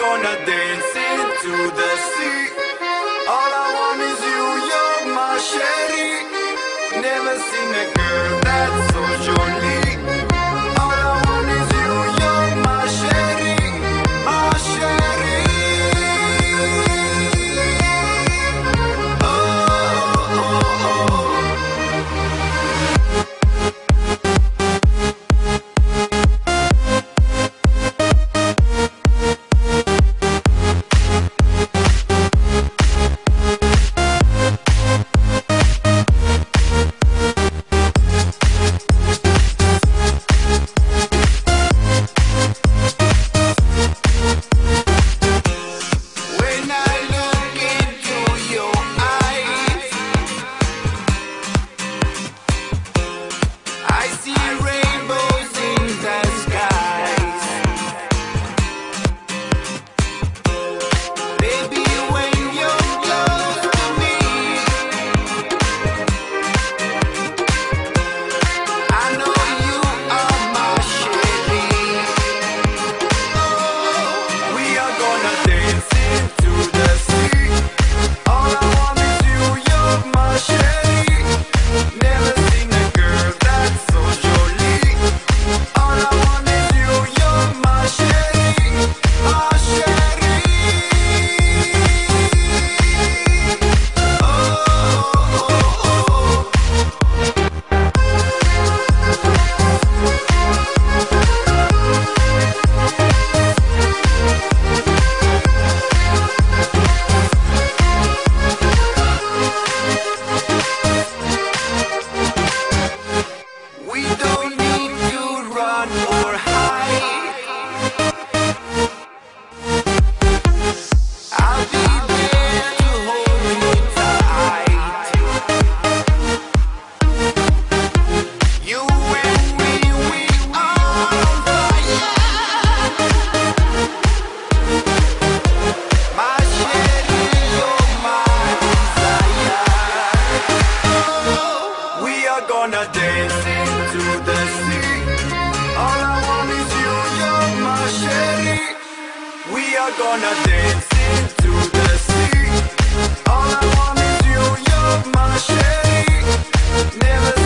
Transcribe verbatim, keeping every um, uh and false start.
gonna dance into the sea. All I want is you, you're my sherry. Never seen a girl that's so jolie. All I want is you, you're my sherry, my sherry. Oh, oh, oh. Gonna dance into the sea. All I want is you, you're my sherry. We are gonna dance into the sea. All I want is you, you're my sherry. Never